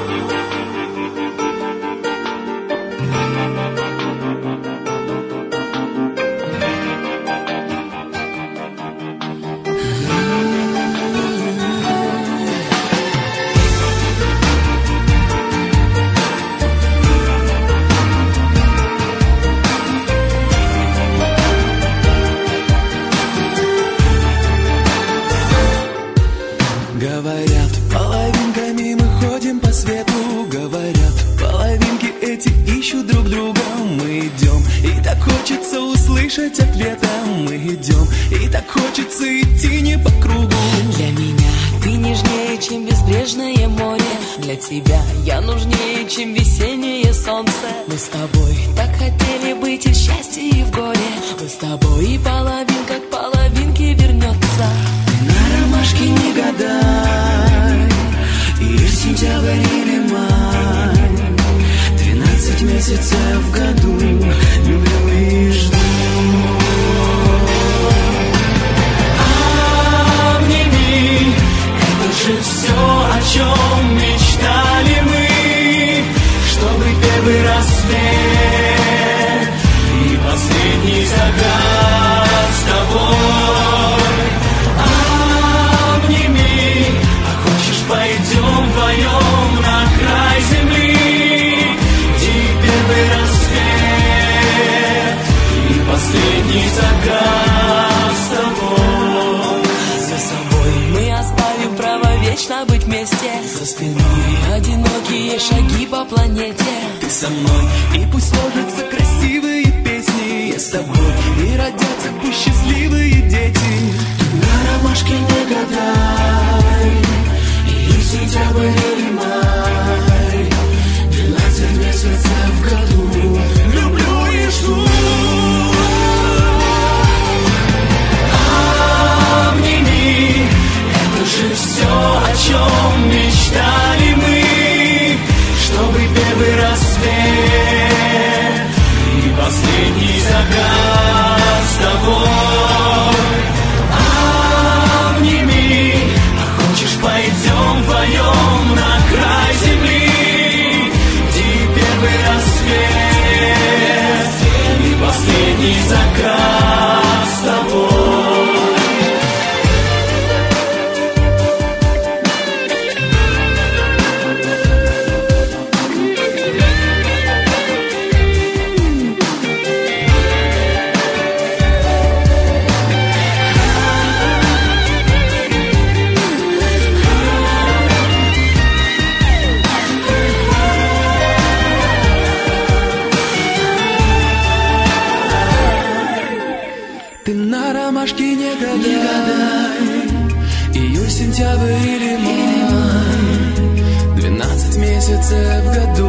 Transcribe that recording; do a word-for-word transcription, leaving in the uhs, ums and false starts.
Говорят, половинками мы ходим по свету. Говорят, половинки эти ищут друг друга. Мы идем, и так хочется услышать ответа. Мы идем, и так хочется идти не по кругу. Для меня ты нежнее, чем безбрежное море. Для тебя я нужнее, чем весеннее солнце. Мы с тобой так хотели быть и в счастье, и в горе. Мы с тобой и половинка к половинке вернется. На ромашке не гадай, и сентябрь или май. Двенадцать месяцев в году люблю и жду. Обними, это же все, о чем мечтали мы, чтобы первый рассвет и последний закат с тобой. Пойдем вдвоем на край земли, где первый рассвет и последний закат с тобой. За собой мы оставим право вечно быть вместе. За спиной одинокие шаги по планете. Ты со мной, и пусть сложатся красивые песни. Я с тобой, и родятся пусть счастливые дети. На ромашке не гадай, сентябрь или май. Двенадцать месяцев в году люблю и жду. Обними, это же все, о чем мечтали мы, чтобы первый рассвет и последний закат с тобой. Обними, а хочешь пойдем вдвоем на край земли, где первый рассвет и последний закат с тобой. Не гадай, июль, сентябрь или май. Двенадцать месяцев в году